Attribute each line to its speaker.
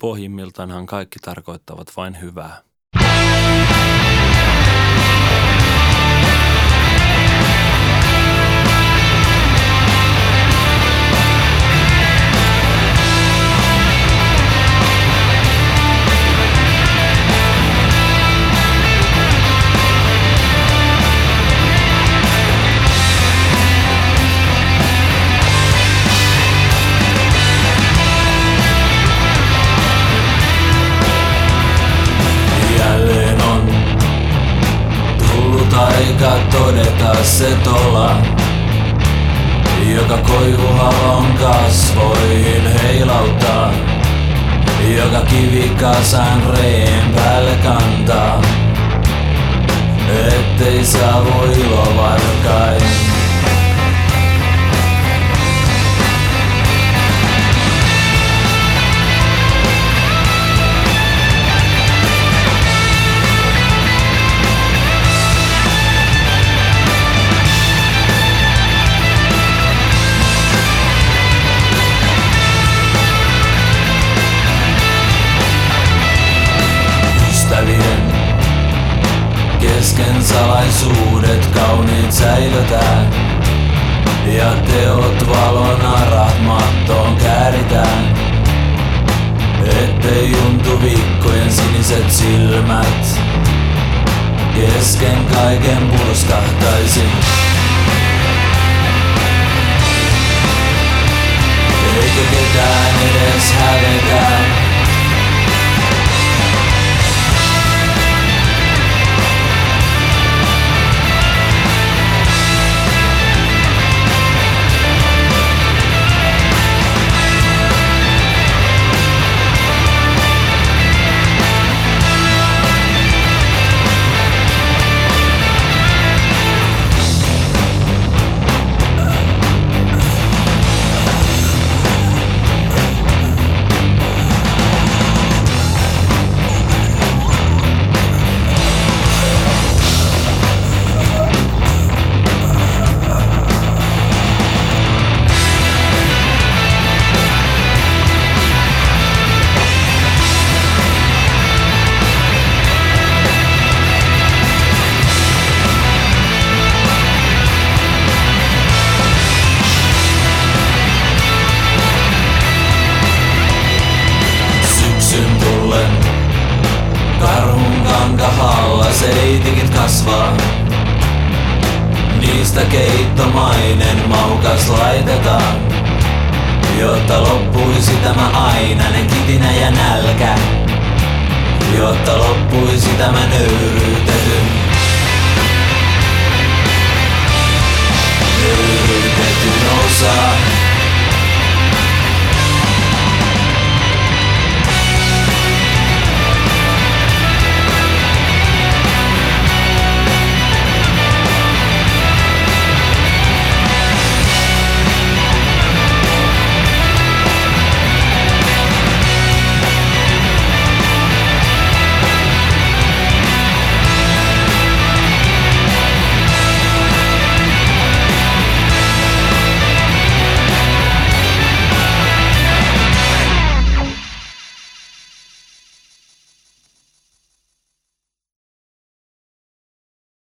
Speaker 1: Pohjimmiltaanhan kaikki tarkoittavat vain hyvää.
Speaker 2: Aika todeta se tola, joka koivuhalon kasvoihin heilauttaa, joka kivikasan reen päälle kantaa, ettei saavu ilo varkain. Kesken salaisuudet kauniit säilötään, ja teot valon arat mattoon kääritään, ettei juntuvikkojen siniset silmät kesken kaiken purskahtaisi. Eikö ketään edes hävetä? Karhun kankahalla seitikit kasvaa, niistä keittomainen maukas laitetaan, jotta loppuisi tämä ainainen kitinä ja nälkä, jotta loppuisi tämä nöyryytetyn osa.